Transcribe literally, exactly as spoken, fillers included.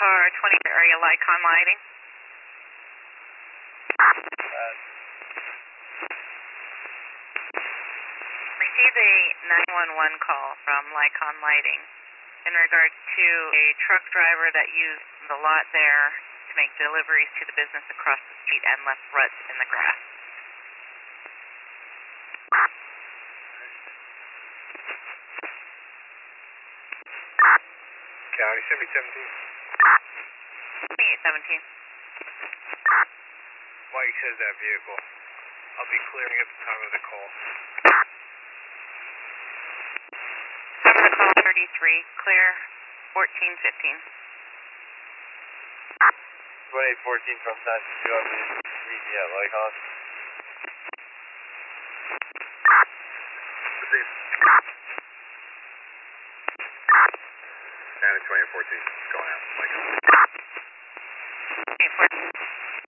car twenty area Lycon lighting. Uh, Received a nine one one call from Lycon lighting in regards to a truck driver that used the lot there to make deliveries to the business across the street and left ruts in the grass. County seventy seventeen. twenty-eight seventeen. Mike says that vehicle. I'll be clearing at the time of the call. Cover the call thirty-three, clear fourteen fifteen. twenty-eight fourteen from San Diego. Meet me at Lycon. County twenty-eight fourteen. Going out. Lycon. twenty-eight fourteen.